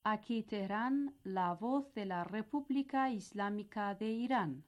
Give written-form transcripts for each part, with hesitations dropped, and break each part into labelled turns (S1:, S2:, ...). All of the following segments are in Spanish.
S1: Aquí Teherán, la voz de la República Islámica de Irán.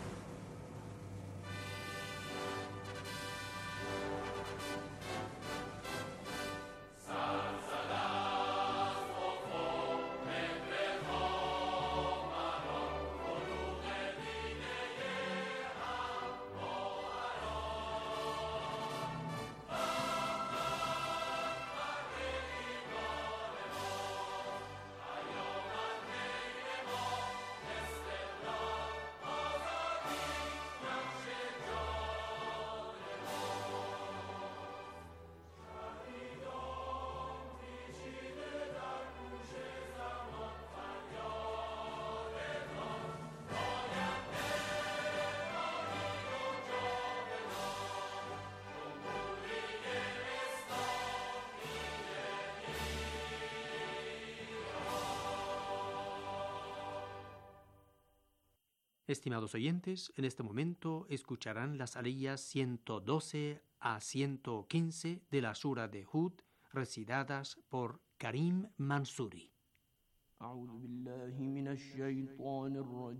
S2: Estimados oyentes, en este momento escucharán las aliyas 112 a 115 de la Sura de Hud, recitadas por Karim Mansouri.
S3: أعوذ بالله من الشيطان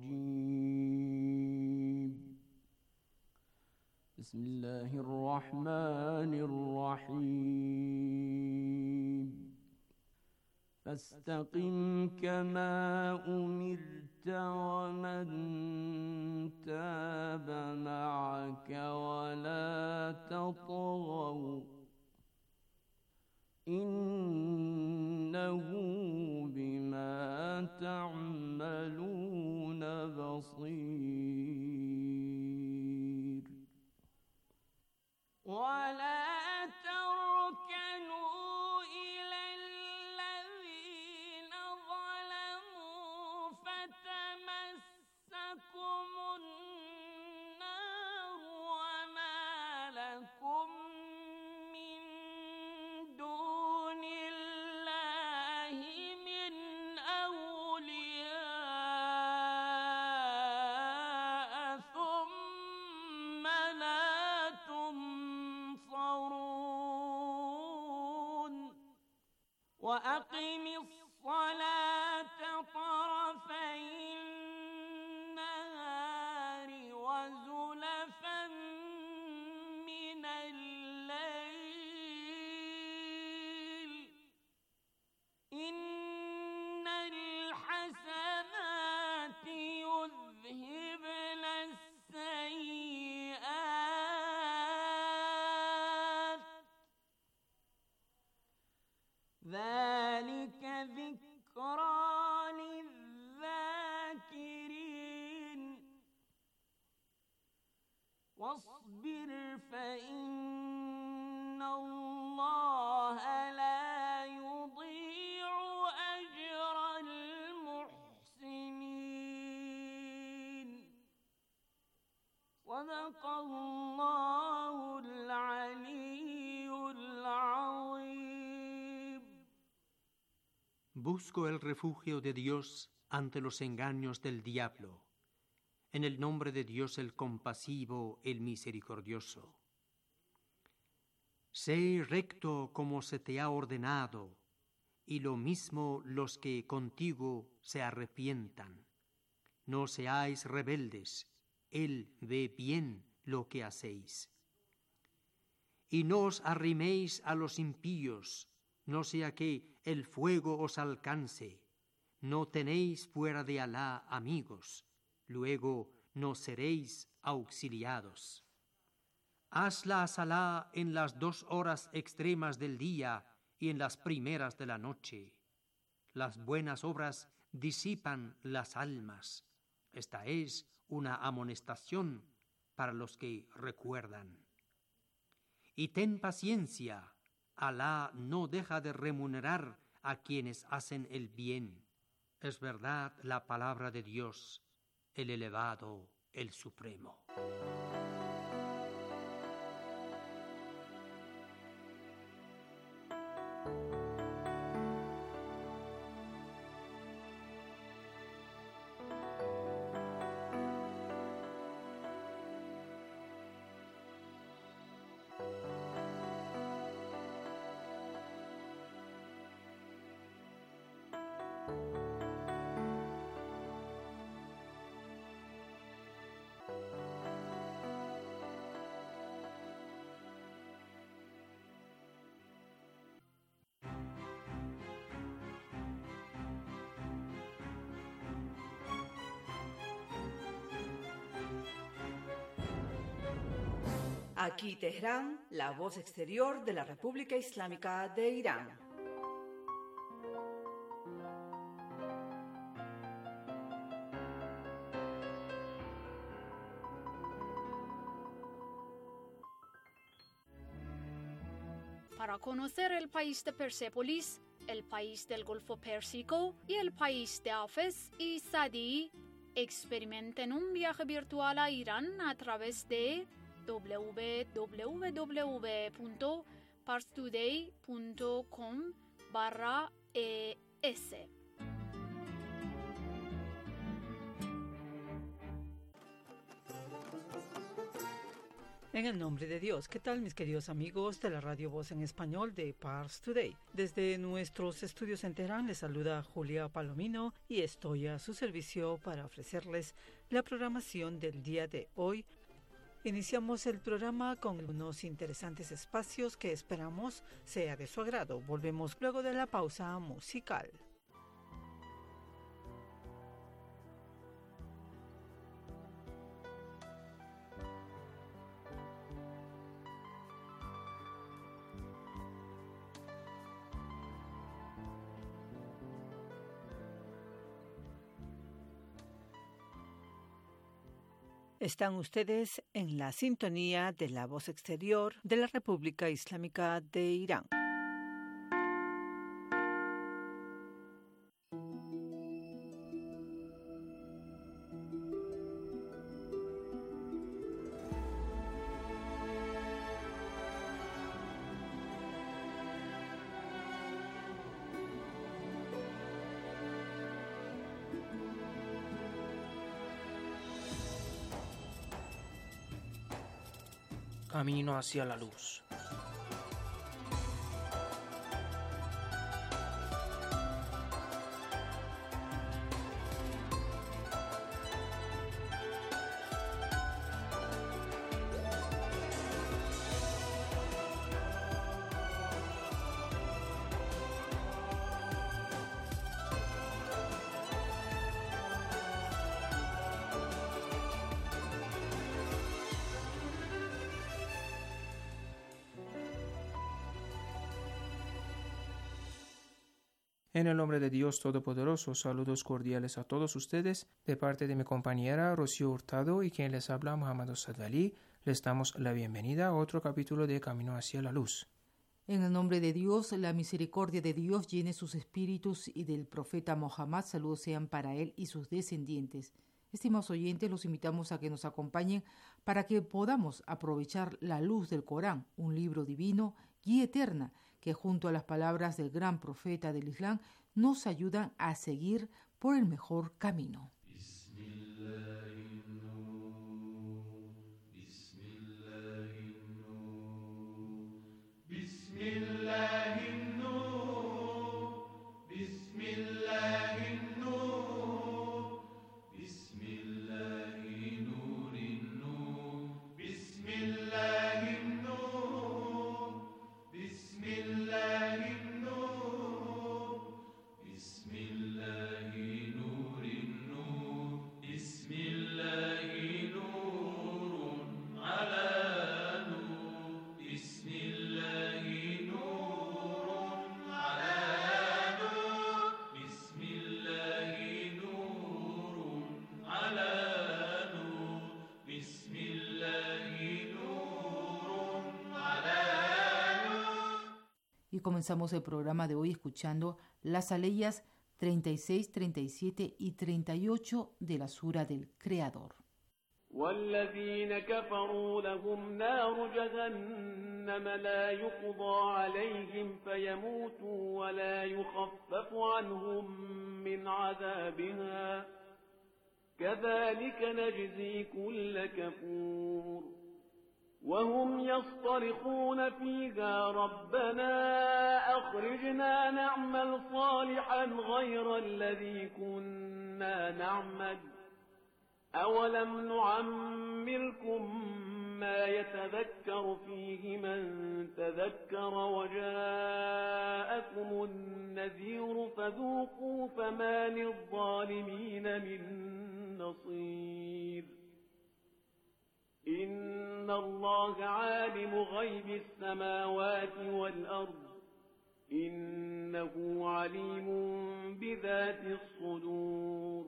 S3: الرجيم بسم الله الرحمن الرحيم فاستقم كما أمرت ومن تاب معك ولا تطغوا إنه بما تعملون بصير ولا تركنوا إلى الذين ظلموا فتمسكم النار وما لكم من دون الله من أولياء ثم لا تنصرون وأقم الصلاة طرفي النهار وزلفا من الليل إن الحسنات يذهبن السيئات ذلك ذكرى للذاكرين واصبر فإن الله لا يضيع أجر المحسنين صدق الله العلي العظيم.
S2: Busco el refugio de Dios ante los engaños del diablo. En el nombre de Dios el compasivo, el misericordioso. Sé recto como se te ha ordenado, y lo mismo los que contigo se arrepientan. No seáis rebeldes, Él ve bien lo que hacéis. Y no os arriméis a los impíos, no sea que el fuego os alcance. No tenéis fuera de Alá amigos, luego no seréis auxiliados. Hazla a Alá en las 2 horas extremas del día y en las primeras de la noche. Las buenas obras disipan las almas. Esta es una amonestación para los que recuerdan. Y ten paciencia, Alá no deja de remunerar a quienes hacen el bien. Es verdad la palabra de Dios, el elevado, el supremo.
S4: Aquí Teherán, la voz exterior de la República Islámica de Irán.
S5: Para conocer el país de Persépolis, el país del Golfo Pérsico y el país de Hafez y Sadi, experimenten un viaje virtual a Irán a través de www.parstoday.com/es.
S6: En el nombre de Dios, ¿qué tal mis queridos amigos de la Radio Voz en Español de Pars Today? Desde nuestros estudios en Teherán les saluda Julia Palomino y estoy a su servicio para ofrecerles la programación del día de hoy. Iniciamos el programa con unos interesantes espacios que esperamos sea de su agrado. Volvemos luego de la pausa musical. Están ustedes en la sintonía de la voz exterior de la República Islámica de Irán.
S7: Camino hacia la luz. En el nombre de Dios Todopoderoso, saludos cordiales a todos ustedes, de parte de mi compañera Rocío Hurtado y quien les habla Muhammad Sadali. Les damos la bienvenida a otro capítulo de Camino hacia la Luz.
S8: En el nombre de Dios, la misericordia de Dios llene sus espíritus y del profeta Mohammed, saludos sean para él y sus descendientes. Estimados oyentes, los invitamos a que nos acompañen para que podamos aprovechar la luz del Corán, un libro divino, guía eterna, que junto a las palabras del gran profeta del Islam nos ayudan a seguir por el mejor camino. Y comenzamos el programa de hoy escuchando las aleyas 36, 37 y 38 de la Sura del Creador.
S3: والذين كفروا لهم نار جهنم لا يقضى عليهم فيموتوا ولا يخفف عنهم من عذابها كذلك نجزي كل كفور وهم يصطرخون فيها ربنا أخرجنا نعمل صالحا غير الذي كنا نعمل أولم نعمركم ما يتذكر فيه من تذكر وجاءكم النذير فذوقوا فما للظالمين من نصير إن الله عالم غيب السماوات والأرض إنه عليم بذات الصدور.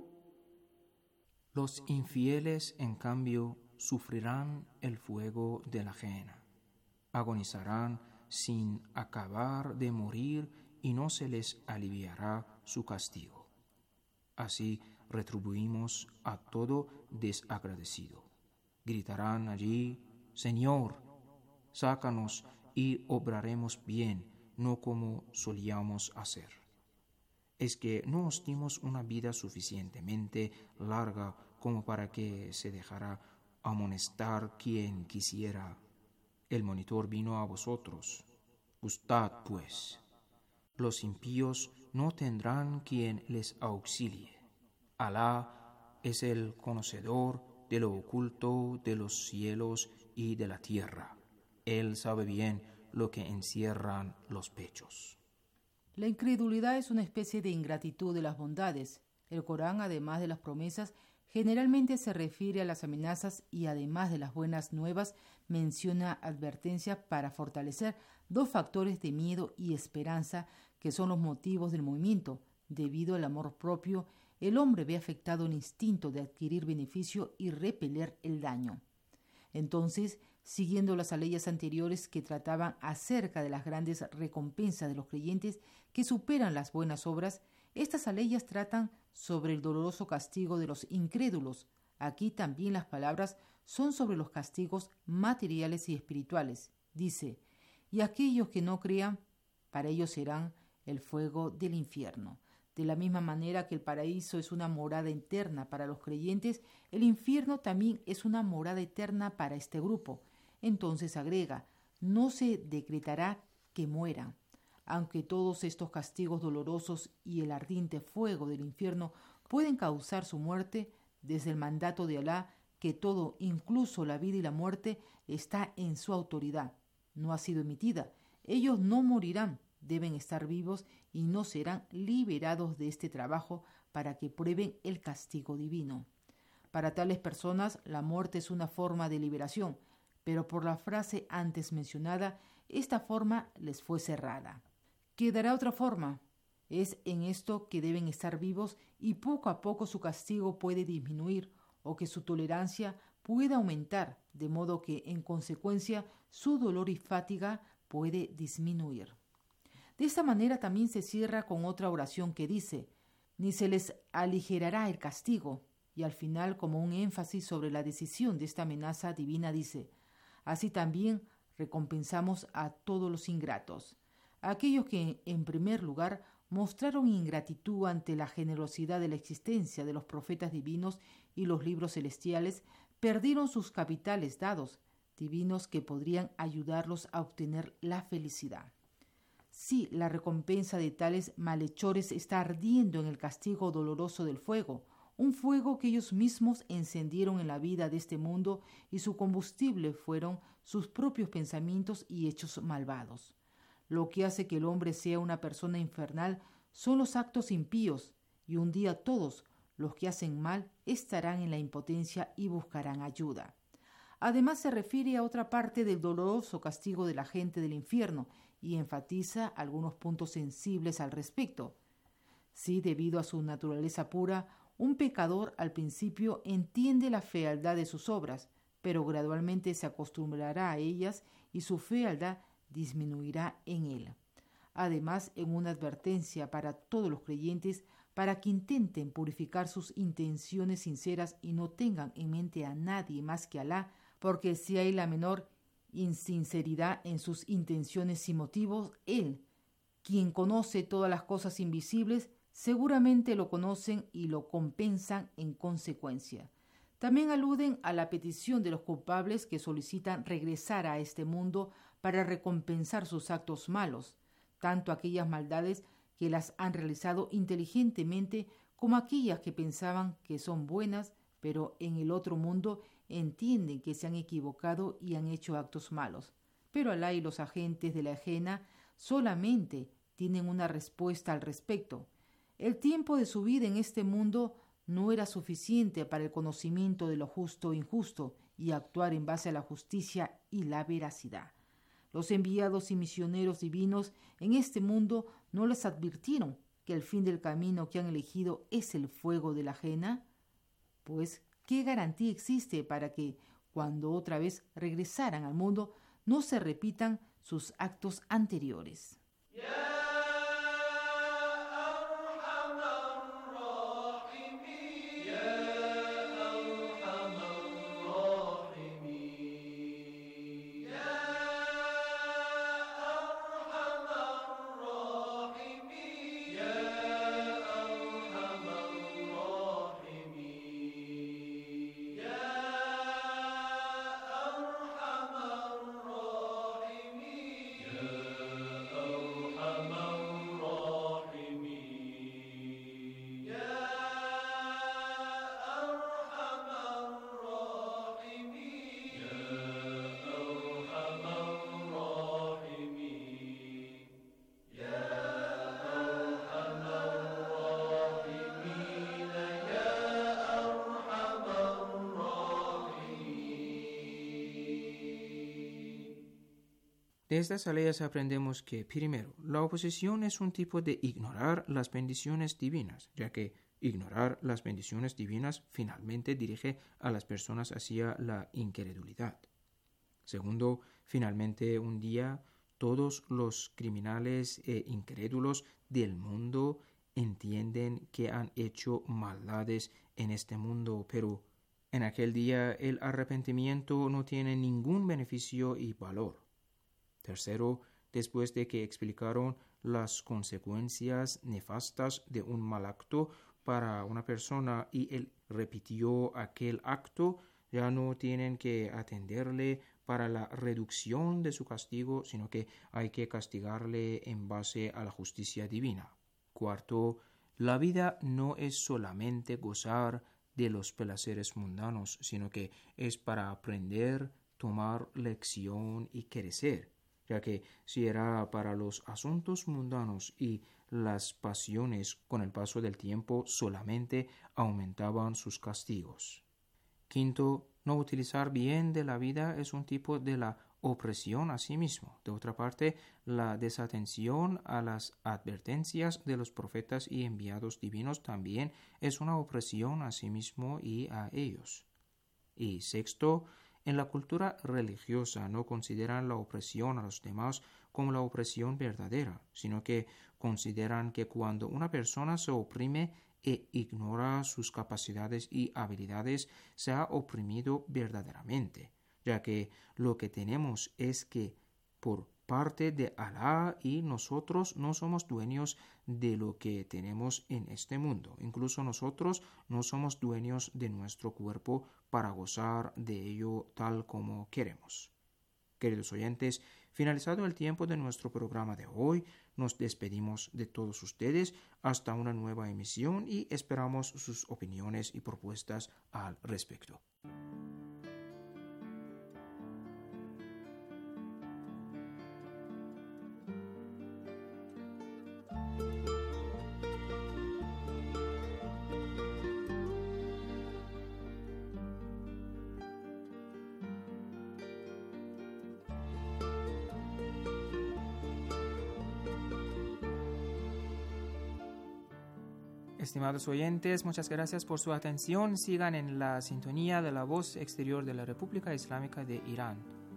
S7: Los infieles, en cambio, sufrirán el fuego de la ajena. Agonizarán sin acabar de morir y no se les aliviará su castigo. Así retribuimos a todo desagradecido. Gritarán allí: Señor, sácanos y obraremos bien, no como solíamos hacer. Es que no os dimos una vida suficientemente larga como para que se dejara amonestar quien quisiera. El monitor vino a vosotros. Gustad, pues. Los impíos no tendrán quien les auxilie. Alá es el conocedor de lo oculto de los cielos y de la tierra. Él sabe bien lo que encierran los pechos.
S8: La incredulidad es una especie de ingratitud de las bondades. El Corán, además de las promesas, generalmente se refiere a las amenazas y, además de las buenas nuevas, menciona advertencias para fortalecer dos factores de miedo y esperanza que son los motivos del movimiento. Debido al amor propio, el hombre ve afectado el instinto de adquirir beneficio y repeler el daño. Entonces, siguiendo las leyes anteriores que trataban acerca de las grandes recompensas de los creyentes que superan las buenas obras, estas leyes tratan sobre el doloroso castigo de los incrédulos. Aquí también las palabras son sobre los castigos materiales y espirituales. Dice: y aquellos que no crean, para ellos serán el fuego del infierno. De la misma manera que el paraíso es una morada eterna para los creyentes, el infierno también es una morada eterna para este grupo. Entonces agrega: no se decretará que mueran. Aunque todos estos castigos dolorosos y el ardiente fuego del infierno pueden causar su muerte, desde el mandato de Alá, que todo, incluso la vida y la muerte, está en su autoridad, no ha sido emitida. Ellos no morirán, deben estar vivos y no serán liberados de este trabajo para que prueben el castigo divino. Para tales personas, la muerte es una forma de liberación, pero por la frase antes mencionada, esta forma les fue cerrada. Quedará otra forma. Es en esto que deben estar vivos y poco a poco su castigo puede disminuir o que su tolerancia pueda aumentar, de modo que, en consecuencia, su dolor y fatiga puede disminuir. De esta manera también se cierra con otra oración que dice: ni se les aligerará el castigo, y al final, como un énfasis sobre la decisión de esta amenaza divina, dice: así también recompensamos a todos los ingratos. Aquellos que, en primer lugar, mostraron ingratitud ante la generosidad de la existencia de los profetas divinos y los libros celestiales, perdieron sus capitales dados, divinos que podrían ayudarlos a obtener la felicidad. Sí, la recompensa de tales malhechores está ardiendo en el castigo doloroso del fuego, un fuego que ellos mismos encendieron en la vida de este mundo y su combustible fueron sus propios pensamientos y hechos malvados. Lo que hace que el hombre sea una persona infernal son los actos impíos, y un día todos los que hacen mal estarán en la impotencia y buscarán ayuda. Además se refiere a otra parte del doloroso castigo de la gente del infierno y enfatiza algunos puntos sensibles al respecto. Sí, debido a su naturaleza pura, un pecador al principio entiende la fealdad de sus obras, pero gradualmente se acostumbrará a ellas y su fealdad disminuirá en él. Además, en una advertencia para todos los creyentes, para que intenten purificar sus intenciones sinceras y no tengan en mente a nadie más que Alá, porque si hay la menor insinceridad en sus intenciones y motivos, Él, quien conoce todas las cosas invisibles, seguramente lo conocen y lo compensan en consecuencia. También aluden a la petición de los culpables que solicitan regresar a este mundo para recompensar sus actos malos, tanto aquellas maldades que las han realizado inteligentemente como aquellas que pensaban que son buenas, pero en el otro mundo entienden que se han equivocado y han hecho actos malos. Pero Alá y los agentes de la ajena solamente tienen una respuesta al respecto. El tiempo de su vida en este mundo no era suficiente para el conocimiento de lo justo e injusto, y actuar en base a la justicia y la veracidad. Los enviados y misioneros divinos en este mundo no les advirtieron que el fin del camino que han elegido es el fuego de la ajena. Pues, ¿qué garantía existe para que, cuando otra vez regresaran al mundo, no se repitan sus actos anteriores?
S7: De estas aleyas aprendemos que, primero, la oposición es un tipo de ignorar las bendiciones divinas, ya que ignorar las bendiciones divinas finalmente dirige a las personas hacia la incredulidad. Segundo, finalmente un día todos los criminales e incrédulos del mundo entienden que han hecho maldades en este mundo, pero en aquel día el arrepentimiento no tiene ningún beneficio y valor. Tercero, después de que explicaron las consecuencias nefastas de un mal acto para una persona y él repitió aquel acto, ya no tienen que atenderle para la reducción de su castigo, sino que hay que castigarle en base a la justicia divina. Cuarto, la vida no es solamente gozar de los placeres mundanos, sino que es para aprender, tomar lección y crecer, ya que si era para los asuntos mundanos y las pasiones, con el paso del tiempo solamente aumentaban sus castigos. Quinto, no utilizar bien de la vida es un tipo de la opresión a sí mismo. De otra parte, la desatención a las advertencias de los profetas y enviados divinos también es una opresión a sí mismo y a ellos. Y sexto, en la cultura religiosa no consideran la opresión a los demás como la opresión verdadera, sino que consideran que cuando una persona se oprime e ignora sus capacidades y habilidades, se ha oprimido verdaderamente, ya que lo que tenemos es que por parte de Alá y nosotros no somos dueños de lo que tenemos en este mundo. Incluso nosotros no somos dueños de nuestro cuerpo para gozar de ello tal como queremos. Queridos oyentes, finalizado el tiempo de nuestro programa de hoy, nos despedimos de todos ustedes hasta una nueva emisión y esperamos sus opiniones y propuestas al respecto. Estimados oyentes, muchas gracias por su atención. Sigan en la sintonía de la voz exterior de la República Islámica de Irán.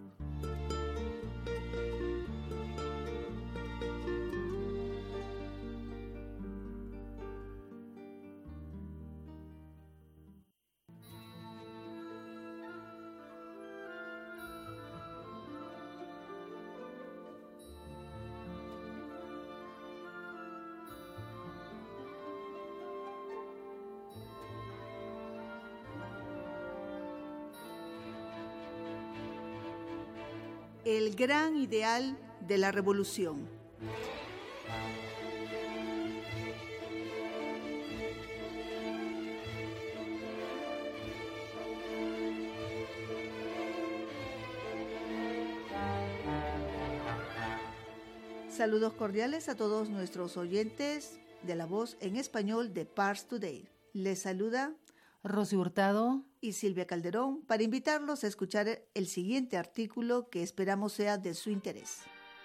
S9: El gran ideal de la revolución. Saludos cordiales a todos nuestros oyentes de la voz en español de Pars Today. Les saluda
S8: Rosy Hurtado
S9: y Silvia Calderón para invitarlos a escuchar el siguiente artículo que esperamos sea de su interés.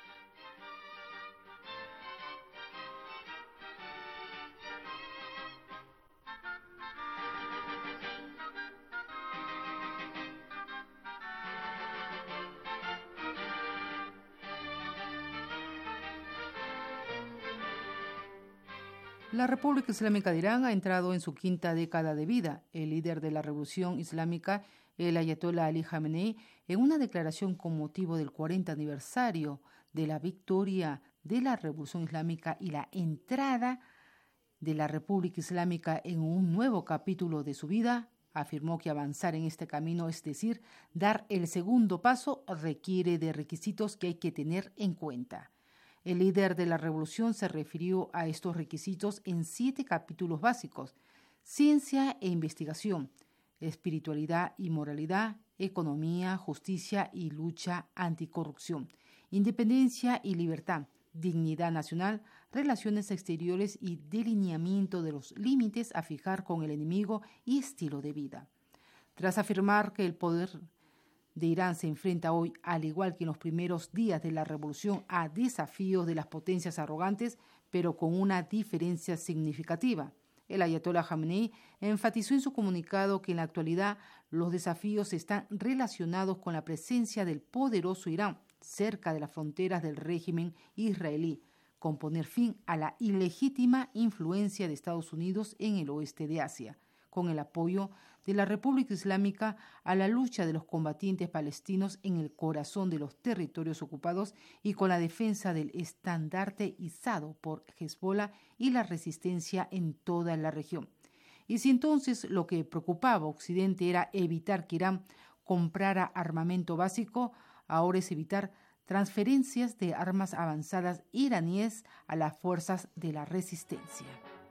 S8: La República Islámica de Irán ha entrado en su quinta década de vida. El líder de la revolución islámica, el ayatolá Ali Khamenei, en una declaración con motivo del 40 aniversario de la victoria de la revolución islámica y la entrada de la República Islámica en un nuevo capítulo de su vida, afirmó que avanzar en este camino, es decir, dar el segundo paso, requiere de requisitos que hay que tener en cuenta. El líder de la revolución se refirió a estos requisitos en 7 capítulos básicos: ciencia e investigación, espiritualidad y moralidad, economía, justicia y lucha anticorrupción, independencia y libertad, dignidad nacional, relaciones exteriores y delineamiento de los límites a fijar con el enemigo y estilo de vida. Tras afirmar que el poder de Irán se enfrenta hoy, al igual que en los primeros días de la revolución, a desafíos de las potencias arrogantes, pero con una diferencia significativa. El ayatolá Khamenei enfatizó en su comunicado que en la actualidad los desafíos están relacionados con la presencia del poderoso Irán cerca de las fronteras del régimen israelí, con poner fin a la ilegítima influencia de Estados Unidos en el oeste de Asia, con el apoyo de la República Islámica a la lucha de los combatientes palestinos en el corazón de los territorios ocupados y con la defensa del estandarte izado por Hezbollah y la resistencia en toda la región. Y si entonces lo que preocupaba a Occidente era evitar que Irán comprara armamento básico, ahora es evitar transferencias de armas avanzadas iraníes a las fuerzas de la resistencia.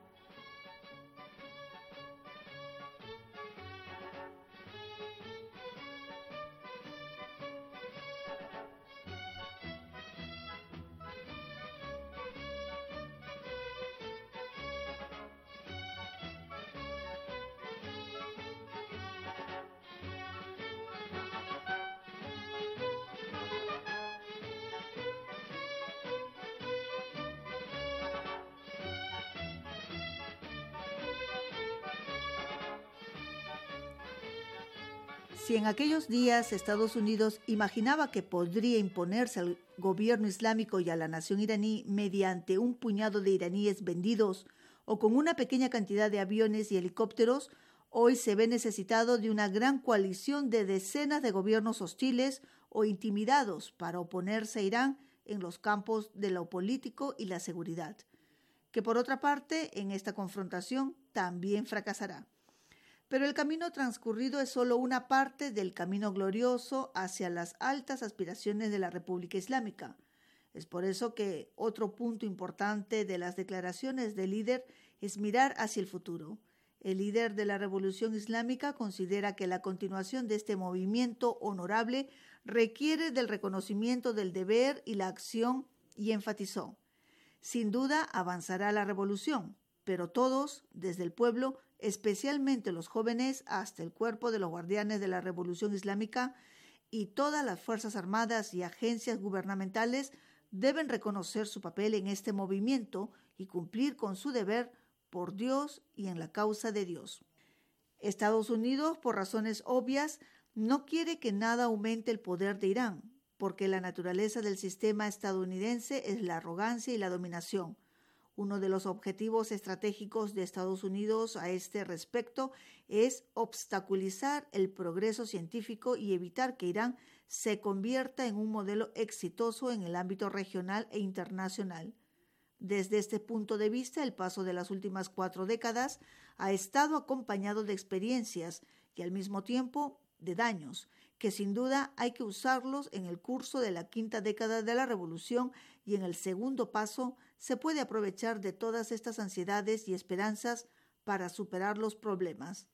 S9: Si en aquellos días Estados Unidos imaginaba que podría imponerse al gobierno islámico y a la nación iraní mediante un puñado de iraníes vendidos o con una pequeña cantidad de aviones y helicópteros, hoy se ve necesitado de una gran coalición de decenas de gobiernos hostiles o intimidados para oponerse a Irán en los campos de lo político y la seguridad, que por otra parte en esta confrontación también fracasará. Pero el camino transcurrido es solo una parte del camino glorioso hacia las altas aspiraciones de la República Islámica. Es por eso que otro punto importante de las declaraciones del líder es mirar hacia el futuro. El líder de la Revolución Islámica considera que la continuación de este movimiento honorable requiere del reconocimiento del deber y la acción, y enfatizó: sin duda avanzará la revolución, pero todos, desde el pueblo, especialmente los jóvenes, hasta el cuerpo de los guardianes de la Revolución Islámica y todas las fuerzas armadas y agencias gubernamentales, deben reconocer su papel en este movimiento y cumplir con su deber por Dios y en la causa de Dios. Estados Unidos, por razones obvias, no quiere que nada aumente el poder de Irán, porque la naturaleza del sistema estadounidense es la arrogancia y la dominación. Uno de los objetivos estratégicos de Estados Unidos a este respecto es obstaculizar el progreso científico y evitar que Irán se convierta en un modelo exitoso en el ámbito regional e internacional. Desde este punto de vista, el paso de las últimas 4 décadas ha estado acompañado de experiencias y al mismo tiempo de daños, que sin duda hay que usarlos en el curso de la quinta década de la revolución, y en el segundo paso se puede aprovechar de todas estas ansiedades y esperanzas para superar los problemas.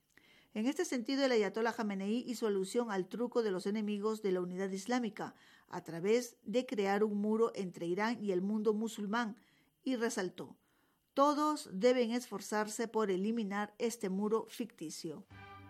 S9: En este sentido, el ayatolá Khamenei hizo alusión al truco de los enemigos de la unidad islámica a través de crear un muro entre Irán y el mundo musulmán y resaltó: Todos deben esforzarse por eliminar este muro ficticio.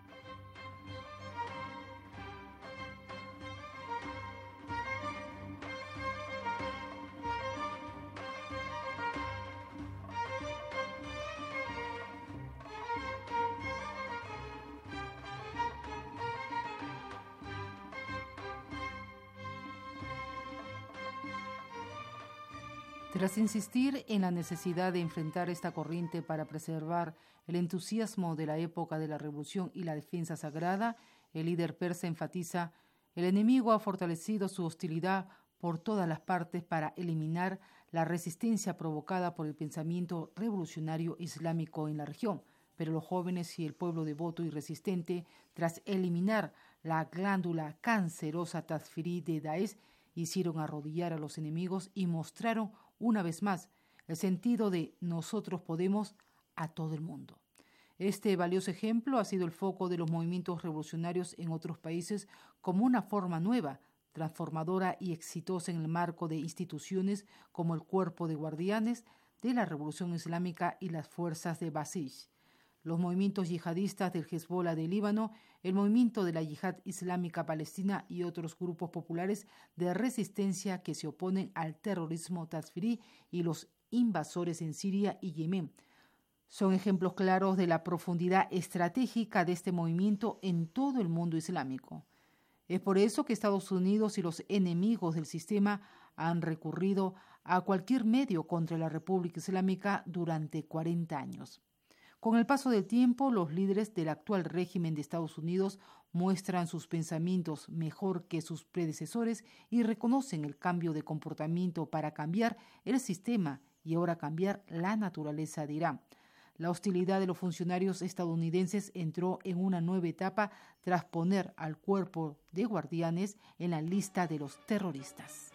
S8: Tras insistir en la necesidad de enfrentar esta corriente para preservar el entusiasmo de la época de la revolución y la defensa sagrada, el líder persa enfatiza: el enemigo ha fortalecido su hostilidad por todas las partes para eliminar la resistencia provocada por el pensamiento revolucionario islámico en la región. Pero los jóvenes y el pueblo devoto y resistente, tras eliminar la glándula cancerosa Tazfiri de Daesh, hicieron arrodillar a los enemigos y mostraron una vez más el sentido de nosotros podemos a todo el mundo. Este valioso ejemplo ha sido el foco de los movimientos revolucionarios en otros países como una forma nueva, transformadora y exitosa en el marco de instituciones como el Cuerpo de Guardianes de la Revolución Islámica y las fuerzas de Basij, los movimientos yihadistas del Hezbollah de Líbano, el movimiento de la Yihad Islámica Palestina y otros grupos populares de resistencia que se oponen al terrorismo tazfirí y los invasores en Siria y Yemen. Son ejemplos claros de la profundidad estratégica de este movimiento en todo el mundo islámico. Es por eso que Estados Unidos y los enemigos del sistema han recurrido a cualquier medio contra la República Islámica durante 40 años. Con el paso del tiempo, los líderes del actual régimen de Estados Unidos muestran sus pensamientos mejor que sus predecesores y reconocen el cambio de comportamiento para cambiar el sistema y ahora cambiar la naturaleza de Irán. La hostilidad de los funcionarios estadounidenses entró en una nueva etapa tras poner al Cuerpo de Guardianes en la lista de los terroristas.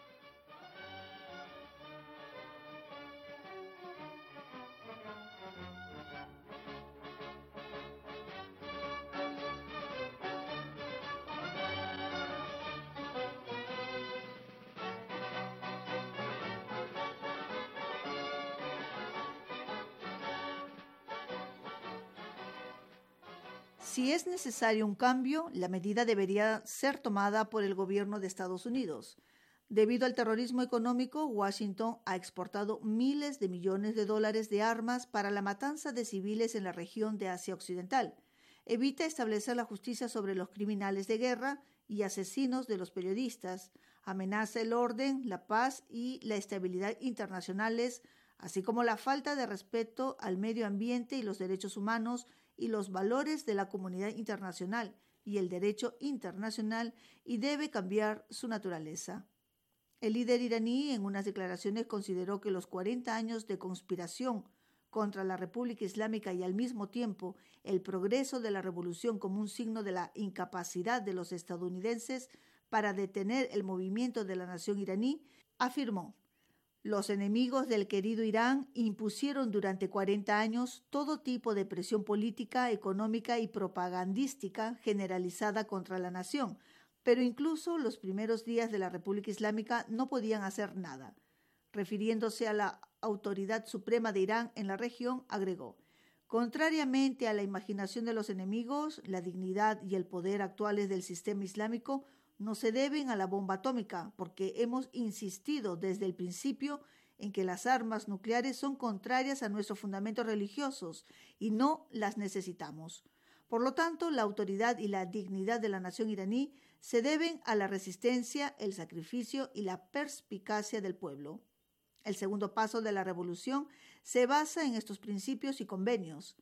S9: Si es necesario un cambio, la medida debería ser tomada por el gobierno de Estados Unidos. Debido al terrorismo económico, Washington ha exportado miles de millones de dólares de armas para la matanza de civiles en la región de Asia Occidental. Evita establecer la justicia sobre los criminales de guerra y asesinos de los periodistas. Amenaza el orden, la paz y la estabilidad internacionales, así como la falta de respeto al medio ambiente y los derechos humanos y los valores de la comunidad internacional y el derecho internacional, y debe cambiar su naturaleza. El líder iraní en unas declaraciones consideró que los 40 años de conspiración contra la República Islámica y al mismo tiempo el progreso de la revolución como un signo de la incapacidad de los estadounidenses para detener el movimiento de la nación iraní, afirmó: los enemigos del querido Irán impusieron durante 40 años todo tipo de presión política, económica y propagandística generalizada contra la nación, pero incluso los primeros días de la República Islámica no podían hacer nada. Refiriéndose a la autoridad suprema de Irán en la región, agregó: contrariamente a la imaginación de los enemigos, la dignidad y el poder actuales del sistema islámico no se deben a la bomba atómica, porque hemos insistido desde el principio en que las armas nucleares son contrarias a nuestros fundamentos religiosos y no las necesitamos. Por lo tanto, la autoridad y la dignidad de la nación iraní se deben a la resistencia, el sacrificio y la perspicacia del pueblo. El segundo paso de la revolución se basa en estos principios y convenios.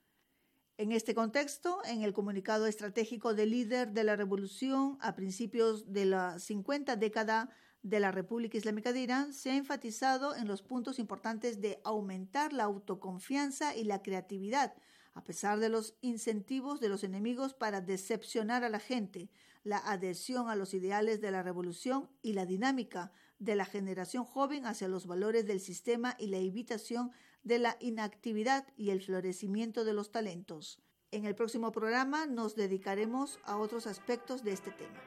S9: En este contexto, en el comunicado estratégico del líder de la revolución a principios de la 50 década de la República Islámica de Irán, se ha enfatizado en los puntos importantes de aumentar la autoconfianza y la creatividad, a pesar de los incentivos de los enemigos para decepcionar a la gente, la adhesión a los ideales de la revolución y la dinámica de la generación joven hacia los valores del sistema y la evitación de la inactividad y el florecimiento de los talentos. En el próximo programa nos dedicaremos a otros aspectos de este tema.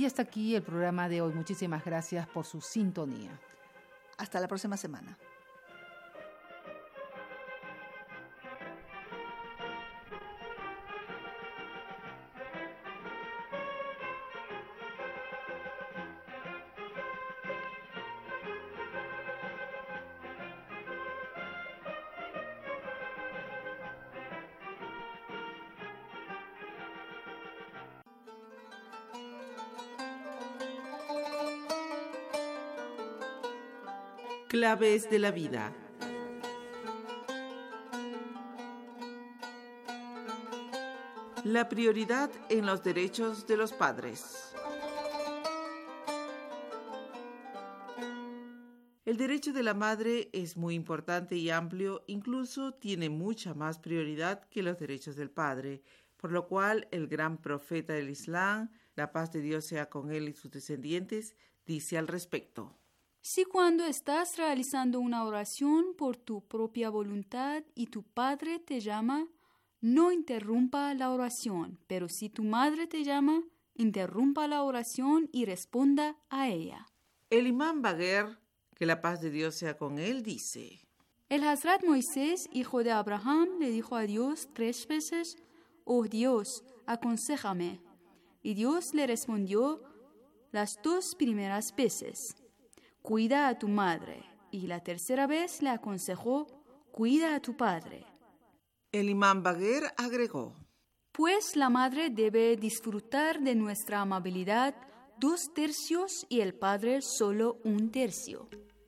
S8: Y hasta aquí el programa de hoy. Muchísimas gracias por su sintonía.
S9: Hasta la próxima semana.
S10: Claves de la vida. La prioridad en los derechos de los padres. El derecho de la madre es muy importante y amplio, incluso tiene mucha más prioridad que los derechos del padre, por lo cual el gran profeta del Islam, la paz de Dios sea con él y sus descendientes, dice al respecto.
S5: Si cuando estás realizando una oración por tu propia voluntad y tu padre te llama, no interrumpa la oración, pero si tu madre te llama, interrumpa la oración y responda a ella.
S10: El imán Bagher, que la paz de Dios sea con él, dice:
S5: El Hazrat Moisés, hijo de Abraham, le dijo a Dios 3 veces: «Oh Dios, aconséjame». Y Dios le respondió las 2 primeras veces: «Cuida a tu madre». Y la tercera vez le aconsejó: «Cuida a tu padre».
S10: El imán Bagher agregó:
S5: Pues la madre debe disfrutar de nuestra amabilidad 2 tercios y el padre solo 1 tercio.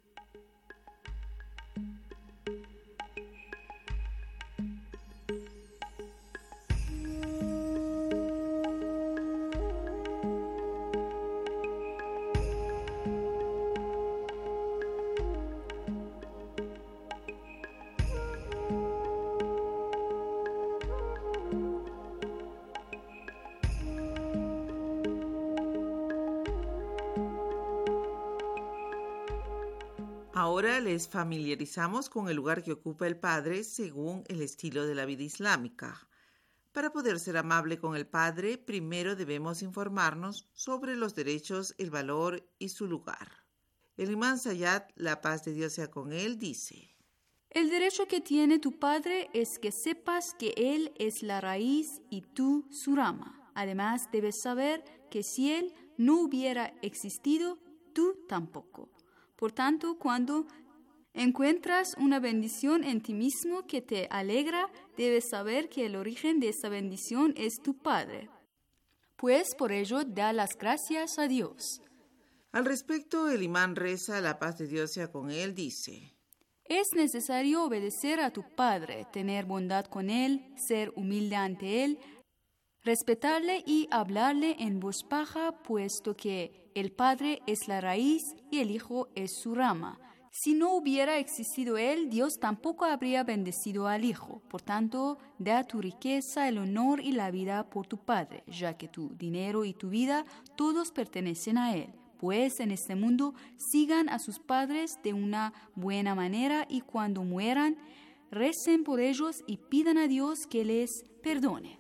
S10: Ahora les familiarizamos con el lugar que ocupa el padre según el estilo de la vida islámica. Para poder ser amable con el padre, primero debemos informarnos sobre los derechos, el valor y su lugar. El imán Sayyad, la paz de Dios sea con él, dice:
S5: El derecho que tiene tu padre es que sepas que él es la raíz y tú su rama. Además, debes saber que si él no hubiera existido, tú tampoco. Por tanto, cuando encuentras una bendición en ti mismo que te alegra, debes saber que el origen de esa bendición es tu padre. Pues por ello da las gracias a Dios.
S10: Al respecto, el imán reza, la paz de Dios sea con él, dice:
S5: Es necesario obedecer a tu padre, tener bondad con él, ser humilde ante él, respetarle y hablarle en voz baja, puesto que el padre es la raíz y el hijo es su rama. Si no hubiera existido él, Dios tampoco habría bendecido al hijo. Por tanto, da tu riqueza, el honor y la vida por tu padre, ya que tu dinero y tu vida todos pertenecen a él. Pues en este mundo sigan a sus padres de una buena manera y cuando mueran, recen por ellos y pidan a Dios que les perdone.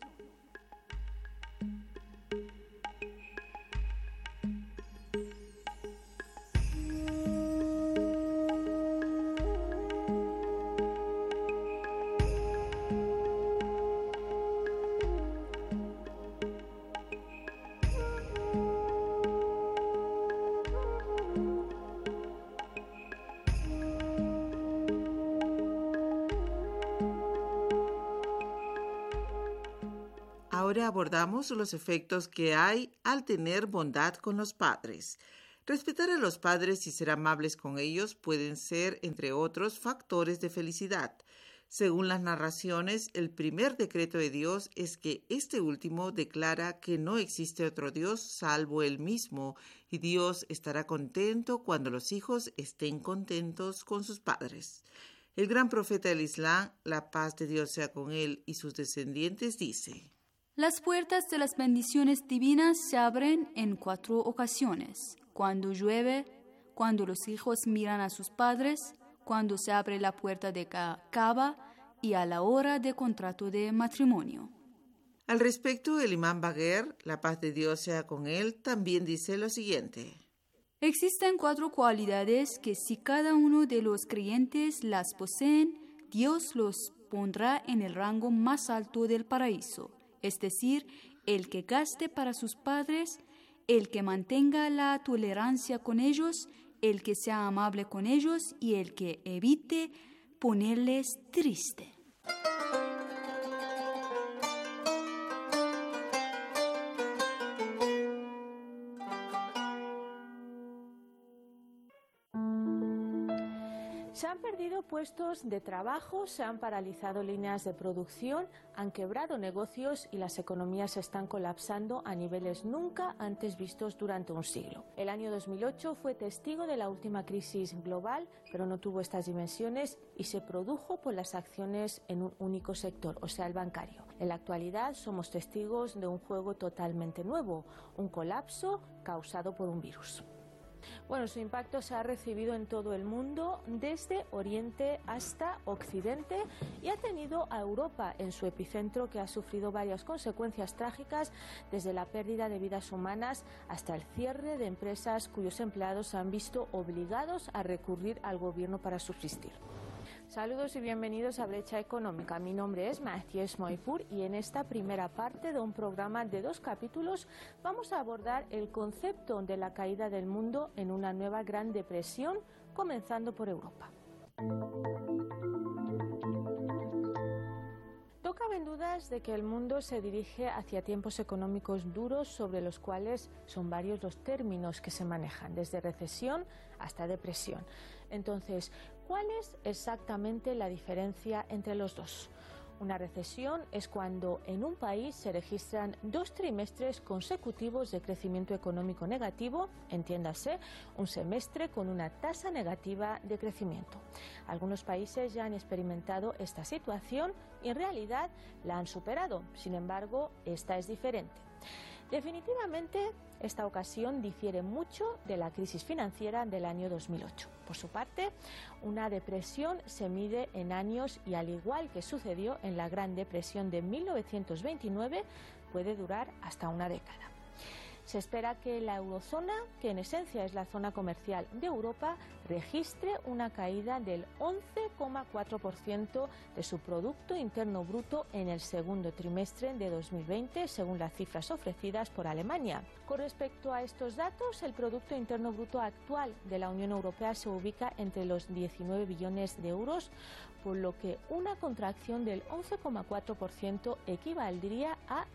S10: Ahora abordamos los efectos que hay al tener bondad con los padres. Respetar a los padres y ser amables con ellos pueden ser, entre otros, factores de felicidad. Según las narraciones, el primer decreto de Dios es que este último declara que no existe otro Dios salvo Él mismo, y Dios estará contento cuando los hijos estén contentos con sus padres. El gran profeta del Islam, la paz de Dios sea con él y sus descendientes, dice:
S5: Las puertas de las bendiciones divinas se abren en 4 ocasiones: cuando llueve, cuando los hijos miran a sus padres, cuando se abre la puerta de Kaaba y a la hora de contrato de matrimonio.
S10: Al respecto, el imán Bagher, la paz de Dios sea con él, también dice lo siguiente.
S11: Existen 4 cualidades que si cada uno de los creyentes las poseen, Dios los pondrá en el rango más alto del paraíso, es decir, el que gaste para sus padres, el que mantenga la tolerancia con ellos, el que sea amable con ellos y el que evite ponerles triste.
S12: Se han perdido puestos de trabajo, se han paralizado líneas de producción, han quebrado negocios y las economías están colapsando a niveles nunca antes vistos durante un siglo. El año 2008 fue testigo de la última crisis global, pero no tuvo estas dimensiones y se produjo por las acciones en un único sector, o sea, el bancario. En la actualidad somos testigos de un juego totalmente nuevo, un colapso causado por un virus. Bueno, su impacto se ha recibido en todo el mundo, desde Oriente hasta Occidente, y ha tenido a Europa en su epicentro, que ha sufrido varias consecuencias trágicas, desde la pérdida de vidas humanas hasta el cierre de empresas cuyos empleados se han visto obligados a recurrir al gobierno para subsistir. Saludos y bienvenidos a Brecha Económica. Mi nombre es Mathieu Moipur y en esta primera parte de un programa de 2 capítulos vamos a abordar el concepto de la caída del mundo en una nueva Gran Depresión, comenzando por Europa. No caben dudas de que el mundo se dirige hacia tiempos económicos duros, sobre los cuales son varios los términos que se manejan, desde recesión hasta depresión. Entonces, ¿cuál es exactamente la diferencia entre los dos? Una recesión es cuando en un país se registran 2 trimestres consecutivos de crecimiento económico negativo, entiéndase, un semestre con una tasa negativa de crecimiento. Algunos países ya han experimentado esta situación y en realidad la han superado. Sin embargo, esta es diferente. Definitivamente, esta ocasión difiere mucho de la crisis financiera del año 2008. Por su parte, una depresión se mide en años y, al igual que sucedió en la Gran Depresión de 1929, puede durar hasta una década. Se espera que la eurozona, que en esencia es la zona comercial de Europa, registre una caída del 11,4% de su Producto Interno Bruto en el segundo trimestre de 2020, según las cifras ofrecidas por Alemania. Con respecto a estos datos, el Producto Interno Bruto actual de la Unión Europea se ubica entre los 19 billones de euros, por lo que una contracción del 11,4% equivaldría a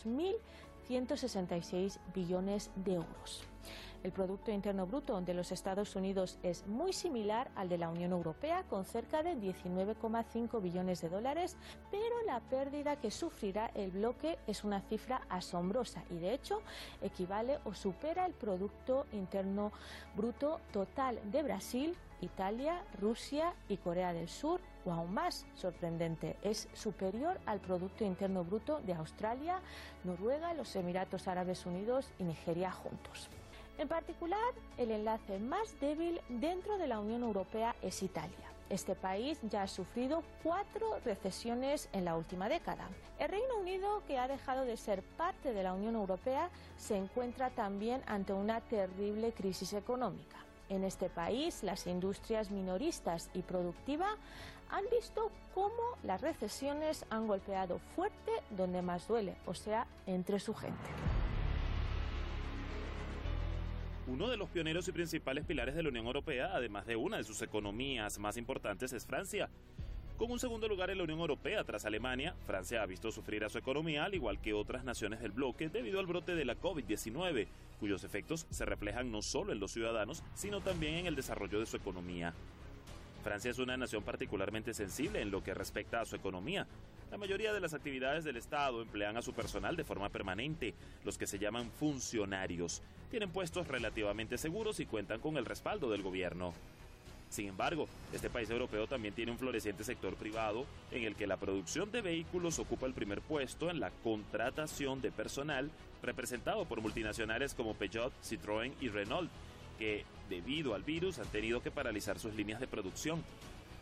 S12: 2.166 billones de euros. El Producto Interno Bruto de los Estados Unidos es muy similar al de la Unión Europea, con cerca de 19,5 billones de dólares, pero la pérdida que sufrirá el bloque es una cifra asombrosa y, de hecho, equivale o supera el Producto Interno Bruto total de Brasil, Italia, Rusia y Corea del Sur, o aún más sorprendente, es superior al Producto Interno Bruto de Australia, Noruega, los Emiratos Árabes Unidos y Nigeria juntos. En particular, el enlace más débil dentro de la Unión Europea es Italia. Este país ya ha sufrido 4 recesiones en la última década. El Reino Unido, que ha dejado de ser parte de la Unión Europea, se encuentra también ante una terrible crisis económica. En este país, las industrias minoristas y productivas han visto cómo las recesiones han golpeado fuerte donde más duele, o sea, entre su gente.
S13: Uno de los pioneros y principales pilares de la Unión Europea, además de una de sus economías más importantes, es Francia. Con un segundo lugar en la Unión Europea tras Alemania, Francia ha visto sufrir a su economía al igual que otras naciones del bloque debido al brote de la COVID-19, cuyos efectos se reflejan no solo en los ciudadanos, sino también en el desarrollo de su economía. Francia es una nación particularmente sensible en lo que respecta a su economía. La mayoría de las actividades del Estado emplean a su personal de forma permanente, los que se llaman funcionarios. Tienen puestos relativamente seguros y cuentan con el respaldo del gobierno. Sin embargo, este país europeo también tiene un floreciente sector privado en el que la producción de vehículos ocupa el primer puesto en la contratación de personal, representado por multinacionales como Peugeot, Citroën y Renault, que, debido al virus, han tenido que paralizar sus líneas de producción.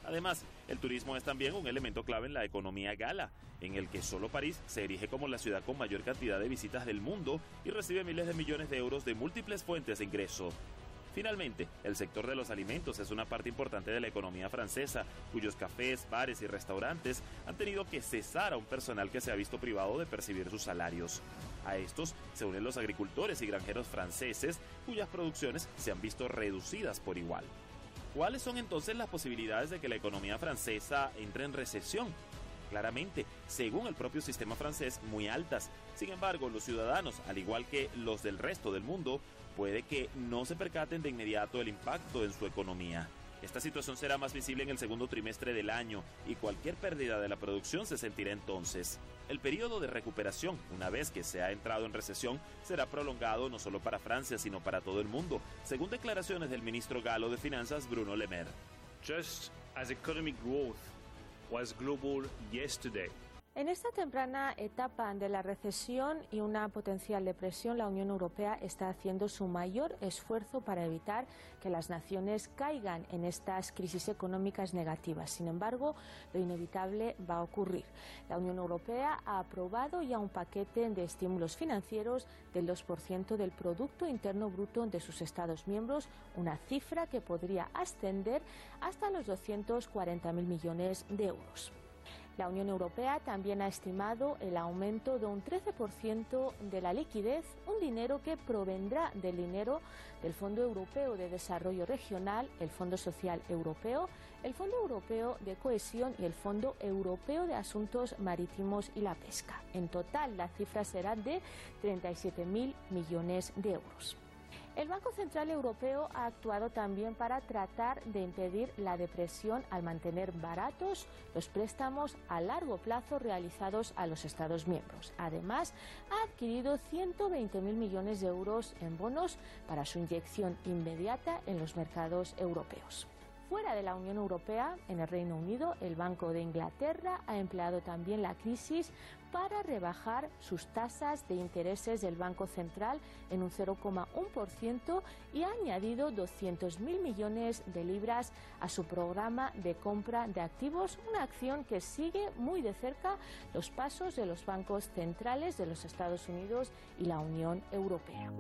S13: Además, el turismo es también un elemento clave en la economía gala, en el que solo París se erige como la ciudad con mayor cantidad de visitas del mundo y recibe miles de millones de euros de múltiples fuentes de ingreso. Finalmente, el sector de los alimentos es una parte importante de la economía francesa, cuyos cafés, bares y restaurantes han tenido que cesar a un personal que se ha visto privado de percibir sus salarios. A estos se unen los agricultores y granjeros franceses, cuyas producciones se han visto reducidas por igual. ¿Cuáles son entonces las posibilidades de que la economía francesa entre en recesión? Claramente, según el propio sistema francés, muy altas. Sin embargo, los ciudadanos, al igual que los del resto del mundo, puede que no se percaten de inmediato el impacto en su economía. Esta situación será más visible en el segundo trimestre del año y cualquier pérdida de la producción se sentirá entonces. El periodo de recuperación, una vez que se ha entrado en recesión, será prolongado no solo para Francia, sino para todo el mundo, según declaraciones del ministro galo de Finanzas, Bruno Le Maire.
S14: Just as economic growth was global yesterday.
S12: En esta temprana etapa de la recesión y una potencial depresión, la Unión Europea está haciendo su mayor esfuerzo para evitar que las naciones caigan en estas crisis económicas negativas. Sin embargo, lo inevitable va a ocurrir. La Unión Europea ha aprobado ya un paquete de estímulos financieros del 2% del Producto Interno Bruto de sus Estados miembros, una cifra que podría ascender hasta los 240.000 millones de euros. La Unión Europea también ha estimado el aumento de un 13% de la liquidez, un dinero que provendrá del dinero del Fondo Europeo de Desarrollo Regional, el Fondo Social Europeo, el Fondo Europeo de Cohesión y el Fondo Europeo de Asuntos Marítimos y la Pesca. En total, la cifra será de 37.000 millones de euros. El Banco Central Europeo ha actuado también para tratar de impedir la depresión al mantener baratos los préstamos a largo plazo realizados a los Estados miembros. Además, ha adquirido 120.000 millones de euros en bonos para su inyección inmediata en los mercados europeos. Fuera de la Unión Europea, en el Reino Unido, el Banco de Inglaterra ha empleado también la crisis para rebajar sus tasas de intereses del Banco Central en un 0,1% y ha añadido 200.000 millones de libras a su programa de compra de activos, una acción que sigue muy de cerca los pasos de los bancos centrales de los Estados Unidos y la Unión Europea.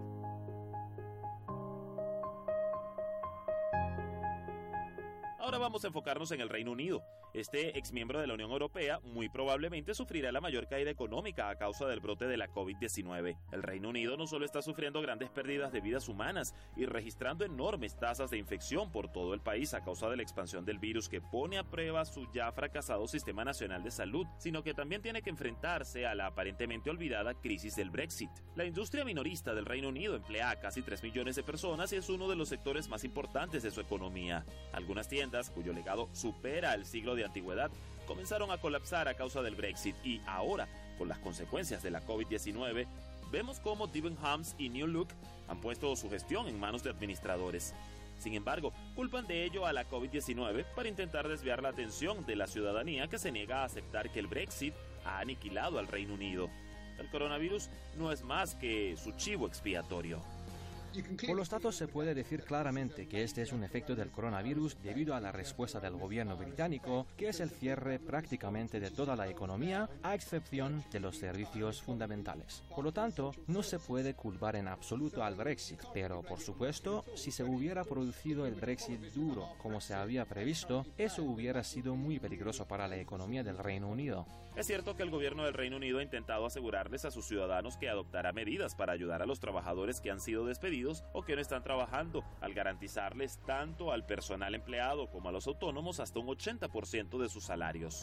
S13: Ahora vamos a enfocarnos en el Reino Unido. Este exmiembro de la Unión Europea muy probablemente sufrirá la mayor caída económica a causa del brote de la COVID-19. El Reino Unido no solo está sufriendo grandes pérdidas de vidas humanas y registrando enormes tasas de infección por todo el país a causa de la expansión del virus que pone a prueba su ya fracasado Sistema Nacional de Salud, sino que también tiene que enfrentarse a la aparentemente olvidada crisis del Brexit. La industria minorista del Reino Unido emplea a casi 3 millones de personas y es uno de los sectores más importantes de su economía. Algunas tiendas, cuyo legado supera el siglo de antigüedad, comenzaron a colapsar a causa del Brexit y ahora, con las consecuencias de la COVID-19, vemos cómo Debenhams y New Look han puesto su gestión en manos de administradores. Sin embargo, culpan de ello a la COVID-19 para intentar desviar la atención de la ciudadanía que se niega a aceptar que el Brexit ha aniquilado al Reino Unido. El coronavirus no es más que su chivo expiatorio.
S15: Por los datos se puede decir claramente que este es un efecto del coronavirus debido a la respuesta del gobierno británico, que es el cierre prácticamente de toda la economía, a excepción de los servicios fundamentales. Por lo tanto, no se puede culpar en absoluto al Brexit, pero por supuesto, si se hubiera producido el Brexit duro como se había previsto, eso hubiera sido muy peligroso para la economía del Reino Unido.
S13: Es cierto que el gobierno del Reino Unido ha intentado asegurarles a sus ciudadanos que adoptará medidas para ayudar a los trabajadores que han sido despedidos o que no están trabajando, al garantizarles tanto al personal empleado como a los autónomos hasta un 80% de sus salarios.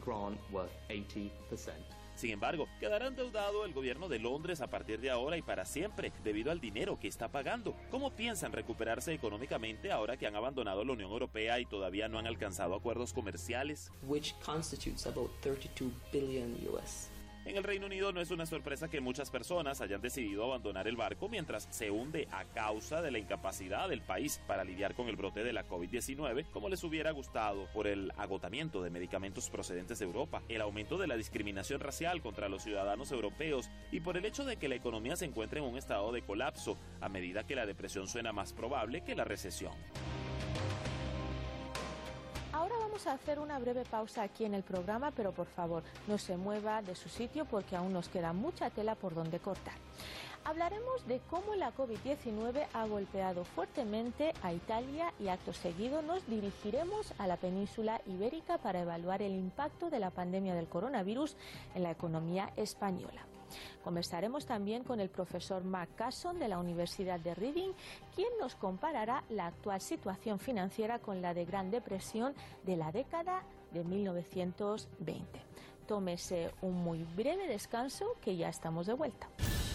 S13: Sin embargo, quedará endeudado el gobierno de Londres a partir de ahora y para siempre, debido al dinero que está pagando. ¿Cómo piensan recuperarse económicamente ahora que han abandonado la Unión Europea y todavía no han alcanzado acuerdos comerciales?
S16: Which constitutes about 32 billion US.
S13: En el Reino Unido no es una sorpresa que muchas personas hayan decidido abandonar el barco mientras se hunde a causa de la incapacidad del país para lidiar con el brote de la COVID-19 como les hubiera gustado, por el agotamiento de medicamentos procedentes de Europa, el aumento de la discriminación racial contra los ciudadanos europeos y por el hecho de que la economía se encuentra en un estado de colapso a medida que la depresión suena más probable que la recesión.
S12: Ahora vamos vamos a hacer una breve pausa aquí en el programa, pero por favor, no se mueva de su sitio porque aún nos queda mucha tela por donde cortar. Hablaremos de cómo la COVID-19 ha golpeado fuertemente a Italia y acto seguido nos dirigiremos a la península ibérica para evaluar el impacto de la pandemia del coronavirus en la economía española. Conversaremos también con el profesor Mark Casson de la Universidad de Reading, quien nos comparará la actual situación financiera con la de Gran Depresión de la década de 1920. Tómese un muy breve descanso que ya estamos de vuelta.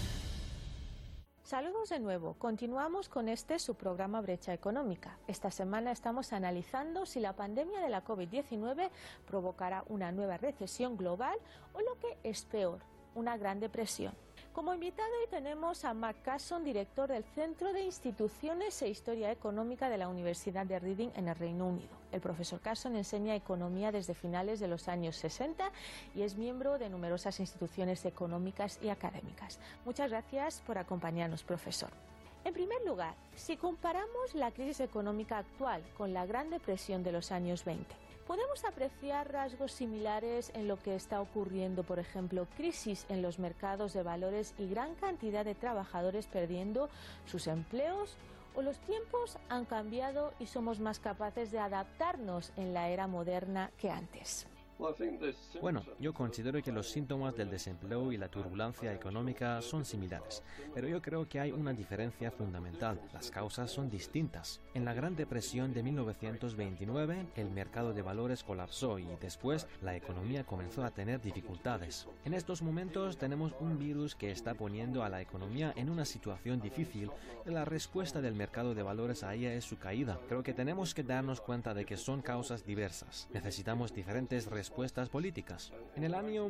S12: Saludos de nuevo. Continuamos con su programa Brecha Económica. Esta semana estamos analizando si la pandemia de la COVID-19 provocará una nueva recesión global o lo que es peor, una gran depresión. Como invitado hoy tenemos a Mark Casson, director del Centro de Instituciones e Historia Económica de la Universidad de Reading en el Reino Unido. El profesor Casson enseña economía desde finales de los años 60 y es miembro de numerosas instituciones económicas y académicas. Muchas gracias por acompañarnos, profesor. En primer lugar, si comparamos la crisis económica actual con la Gran Depresión de los años 20, ¿podemos apreciar rasgos similares en lo que está ocurriendo, por ejemplo, crisis en los mercados de valores y gran cantidad de trabajadores perdiendo sus empleos? ¿O los tiempos han cambiado y somos más capaces de adaptarnos en la era moderna que antes?
S15: Bueno, yo considero que los síntomas del desempleo y la turbulencia económica son similares, pero yo creo que hay una diferencia fundamental. Las causas son distintas. En la Gran Depresión de 1929, el mercado de valores colapsó y después la economía comenzó a tener dificultades. En estos momentos tenemos un virus que está poniendo a la economía en una situación difícil y la respuesta del mercado de valores a ella es su caída. Creo que tenemos que darnos cuenta de que son causas diversas. Necesitamos diferentes respuestas políticas. En el año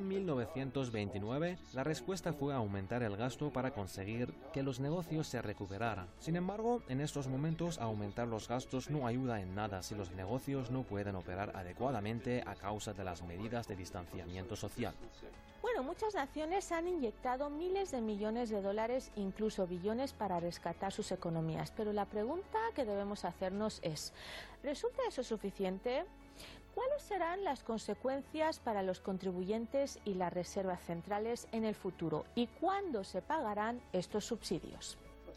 S15: 1929, la respuesta fue aumentar el gasto para conseguir que los negocios se recuperaran. Sin embargo, en estos momentos, aumentar los gastos no ayuda en nada si los negocios no pueden operar adecuadamente a causa de las medidas de distanciamiento social.
S12: Bueno, muchas naciones han inyectado miles de millones de dólares, incluso billones, para rescatar sus economías. Pero la pregunta que debemos hacernos es, ¿resulta eso suficiente? ¿Cuáles serán las consecuencias para los contribuyentes y las reservas centrales en el futuro? ¿Y cuándo se pagarán estos subsidios?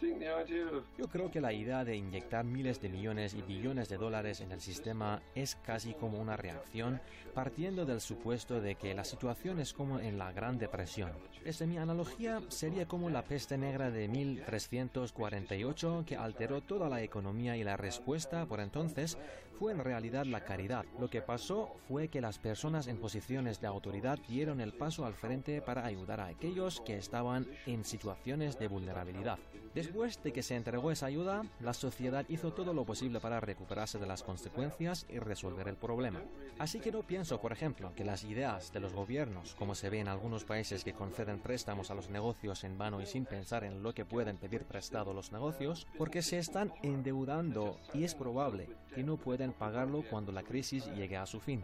S15: Yo creo que la idea de inyectar miles de millones y billones de dólares en el sistema es casi como una reacción partiendo del supuesto de que la situación es como en la Gran Depresión. Desde mi analogía sería como la peste negra de 1348 que alteró toda la economía y la respuesta por entonces fue en realidad la caridad. Lo que pasó fue que las personas en posiciones de autoridad dieron el paso al frente para ayudar a aquellos que estaban en situaciones de vulnerabilidad. Después de que se entregó esa ayuda, la sociedad hizo todo lo posible para recuperarse de las consecuencias y resolver el problema. Así que no pienso, por ejemplo, que las ideas de los gobiernos, como se ve en algunos países que conceden préstamos a los negocios en vano y sin pensar en lo que pueden pedir prestado los negocios, porque se están endeudando y es probable que no pueden pagarlo cuando la crisis llegue a su fin.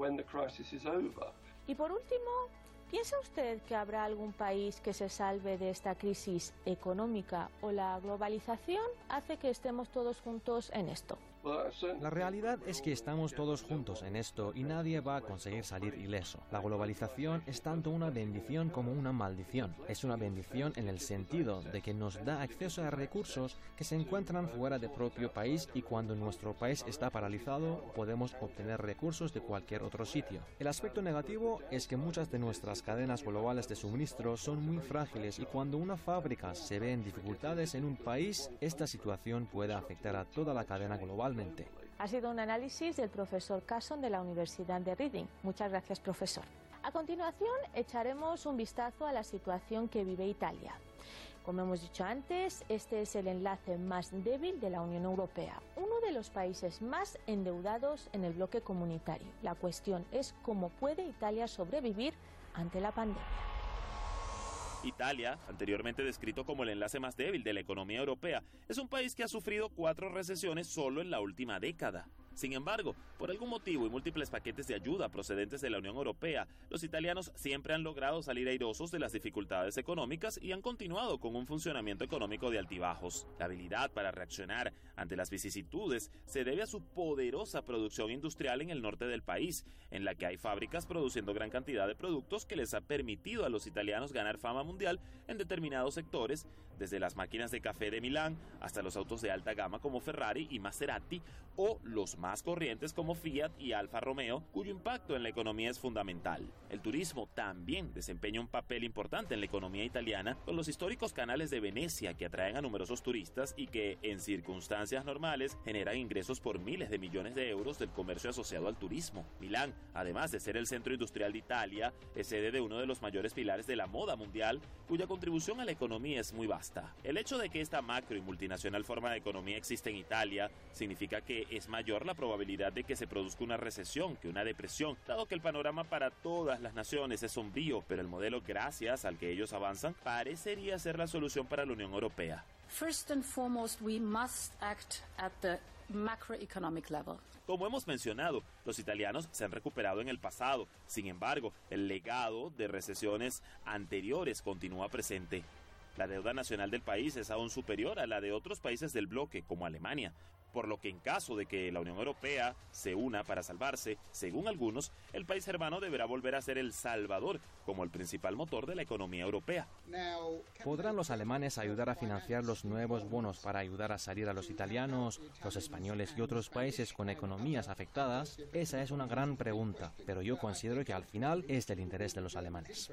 S12: Y por último, ¿piensa usted que habrá algún país que se salve de esta crisis económica o la globalización hace que estemos todos juntos en esto?
S15: La realidad es que estamos todos juntos en esto y nadie va a conseguir salir ileso. La globalización es tanto una bendición como una maldición. Es una bendición en el sentido de que nos da acceso a recursos que se encuentran fuera del propio país y cuando nuestro país está paralizado podemos obtener recursos de cualquier otro sitio. El aspecto negativo es que muchas de nuestras cadenas globales de suministro son muy frágiles y cuando una fábrica se ve en dificultades en un país, esta situación puede afectar a toda la cadena global.
S12: Ha sido un análisis del profesor Casson de la Universidad de Reading. Muchas gracias, profesor. A continuación, echaremos un vistazo a la situación que vive Italia. Como hemos dicho antes, este es el enlace más débil de la Unión Europea, uno de los países más endeudados en el bloque comunitario. La cuestión es cómo puede Italia sobrevivir ante la pandemia.
S13: Italia, anteriormente descrito como el enlace más débil de la economía europea, es un país que ha sufrido 4 recesiones solo en la última década. Sin embargo, por algún motivo y múltiples paquetes de ayuda procedentes de la Unión Europea, los italianos siempre han logrado salir airosos de las dificultades económicas y han continuado con un funcionamiento económico de altibajos. La habilidad para reaccionar ante las vicisitudes se debe a su poderosa producción industrial en el norte del país, en la que hay fábricas produciendo gran cantidad de productos que les ha permitido a los italianos ganar fama mundial en determinados sectores, desde las máquinas de café de Milán hasta los autos de alta gama como Ferrari y Maserati, o los más corrientes como Fiat y Alfa Romeo, cuyo impacto en la economía es fundamental. El turismo también desempeña un papel importante en la economía italiana, con los históricos canales de Venecia que atraen a numerosos turistas y que, en circunstancias normales, generan ingresos por miles de millones de euros del comercio asociado al turismo. Milán, además de ser el centro industrial de Italia, es sede de uno de los mayores pilares de la moda mundial, cuya contribución a la economía es muy vasta. El hecho de que esta macro y multinacional forma de economía existe en Italia significa que es mayor la probabilidad de que se produzca una recesión que una depresión, dado que el panorama para todas las naciones es sombrío, pero el modelo gracias al que ellos avanzan parecería ser la solución para la Unión Europea.
S17: First and foremost, we must act at the macroeconomic level.
S13: Como hemos mencionado, los italianos se han recuperado en el pasado. Sin embargo, el legado de recesiones anteriores continúa presente. La deuda nacional del país es aún superior a la de otros países del bloque, como Alemania, por lo que en caso de que la Unión Europea se una para salvarse, según algunos, el país germano deberá volver a ser el salvador como el principal motor de la economía europea.
S15: ¿Podrán los alemanes ayudar a financiar los nuevos bonos para ayudar a salir a los italianos, los españoles y otros países con economías afectadas? Esa es una gran pregunta, pero yo considero que al final es del interés de los alemanes.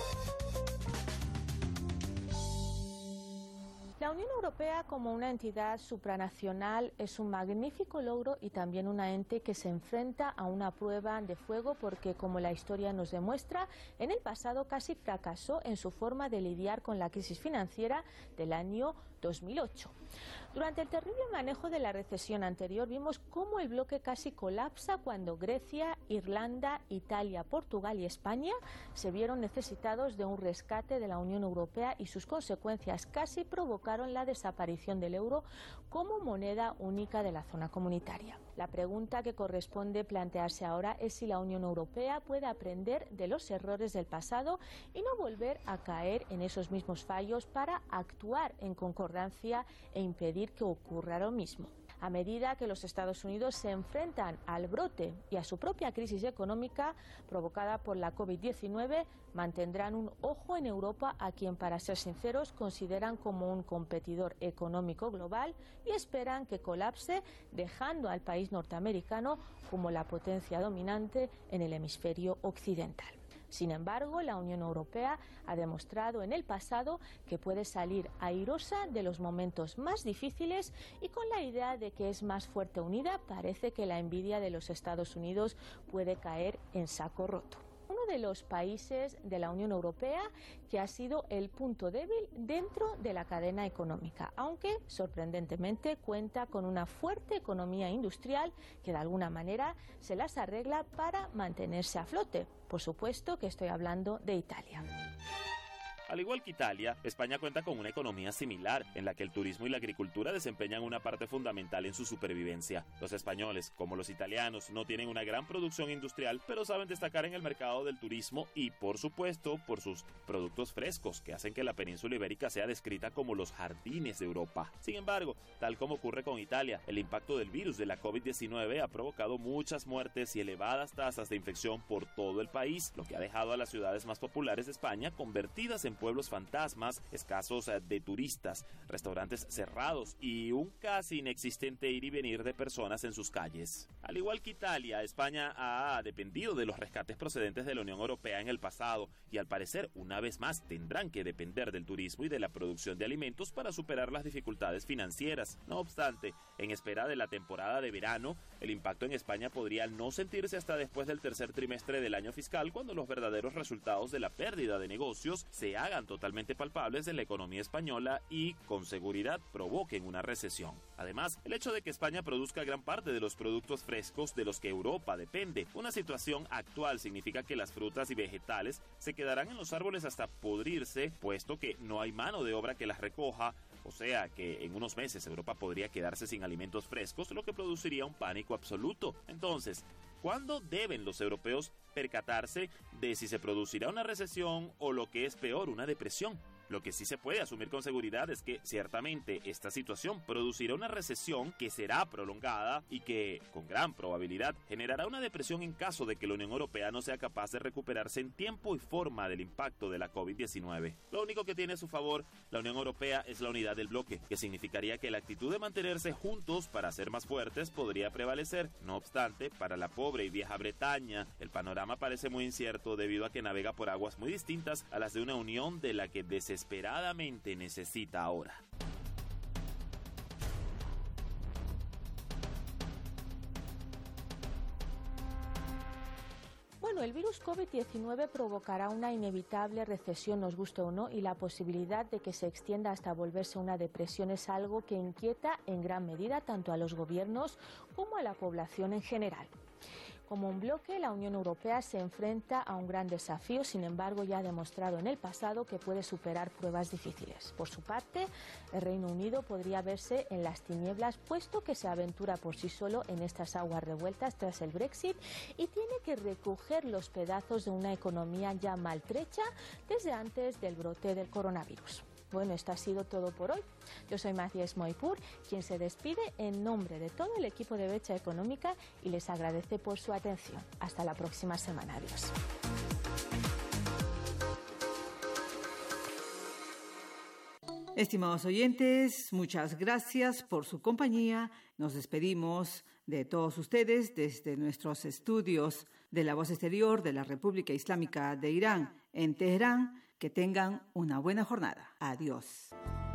S12: La Unión Europea como una entidad supranacional es un magnífico logro y también una ente que se enfrenta a una prueba de fuego porque, como la historia nos demuestra, en el pasado casi fracasó en su forma de lidiar con la crisis financiera del año 2008. Durante el terrible manejo de la recesión anterior vimos cómo el bloque casi colapsa cuando Grecia, Irlanda, Italia, Portugal y España se vieron necesitados de un rescate de la Unión Europea y sus consecuencias casi provocaron la desaparición del euro como moneda única de la zona comunitaria. La pregunta que corresponde plantearse ahora es si la Unión Europea puede aprender de los errores del pasado y no volver a caer en esos mismos fallos para actuar en concordancia e impedir que ocurra lo mismo. A medida que los Estados Unidos se enfrentan al brote y a su propia crisis económica provocada por la COVID-19, mantendrán un ojo en Europa, a quien, para ser sinceros, consideran como un competidor económico global y esperan que colapse, dejando al país norteamericano como la potencia dominante en el hemisferio occidental. Sin embargo, la Unión Europea ha demostrado en el pasado que puede salir airosa de los momentos más difíciles y, con la idea de que es más fuerte unida, parece que la envidia de los Estados Unidos puede caer en saco roto. Uno de los países de la Unión Europea que ha sido el punto débil dentro de la cadena económica, aunque sorprendentemente cuenta con una fuerte economía industrial que de alguna manera se las arregla para mantenerse a flote. Por supuesto que estoy hablando de Italia.
S13: Al igual que Italia, España cuenta con una economía similar, en la que el turismo y la agricultura desempeñan una parte fundamental en su supervivencia. Los españoles, como los italianos, no tienen una gran producción industrial, pero saben destacar en el mercado del turismo y, por supuesto, por sus productos frescos, que hacen que la península ibérica sea descrita como los jardines de Europa. Sin embargo, tal como ocurre con Italia, el impacto del virus de la COVID-19 ha provocado muchas muertes y elevadas tasas de infección por todo el país, lo que ha dejado a las ciudades más populares de España convertidas en pueblos fantasmas, escasos de turistas, restaurantes cerrados y un casi inexistente ir y venir de personas en sus calles. Al igual que Italia, España ha dependido de los rescates procedentes de la Unión Europea en el pasado y, al parecer, una vez más tendrán que depender del turismo y de la producción de alimentos para superar las dificultades financieras. No obstante, en espera de la temporada de verano, el impacto en España podría no sentirse hasta después del tercer trimestre del año fiscal, cuando los verdaderos resultados de la pérdida de negocios se hagan totalmente palpables en la economía española y, con seguridad, provoquen una recesión. Además, el hecho de que España produzca gran parte de los productos frescos de los que Europa depende, una situación actual, significa que las frutas y vegetales se quedarán en los árboles hasta podrirse, puesto que no hay mano de obra que las recoja, O sea que en unos meses Europa podría quedarse sin alimentos frescos, lo que produciría un pánico absoluto. Entonces, ¿cuándo deben los europeos percatarse de si se producirá una recesión o, lo que es peor, una depresión? Lo que sí se puede asumir con seguridad es que ciertamente esta situación producirá una recesión que será prolongada y que, con gran probabilidad, generará una depresión en caso de que la Unión Europea no sea capaz de recuperarse en tiempo y forma del impacto de la COVID-19. Lo único que tiene a su favor la Unión Europea es la unidad del bloque, que significaría que la actitud de mantenerse juntos para ser más fuertes podría prevalecer. No obstante, para la pobre y vieja Bretaña, el panorama parece muy incierto debido a que navega por aguas muy distintas a las de una unión de la que desesperadamente necesita ahora.
S12: Bueno, el virus COVID-19 provocará una inevitable recesión, nos guste o no, y la posibilidad de que se extienda hasta volverse una depresión es algo que inquieta en gran medida tanto a los gobiernos como a la población en general. Como un bloque, la Unión Europea se enfrenta a un gran desafío, sin embargo ya ha demostrado en el pasado que puede superar pruebas difíciles. Por su parte, el Reino Unido podría verse en las tinieblas, puesto que se aventura por sí solo en estas aguas revueltas tras el Brexit y tiene que recoger los pedazos de una economía ya maltrecha desde antes del brote del coronavirus. Bueno, esto ha sido todo por hoy. Yo soy Matías Moipur, quien se despide en nombre de todo el equipo de Brecha Económica y les agradece por su atención. Hasta la próxima semana. Adiós.
S6: Estimados oyentes, muchas gracias por su compañía. Nos despedimos de todos ustedes desde nuestros estudios de la Voz Exterior de la República Islámica de Irán en Teherán. Que tengan una buena jornada. Adiós.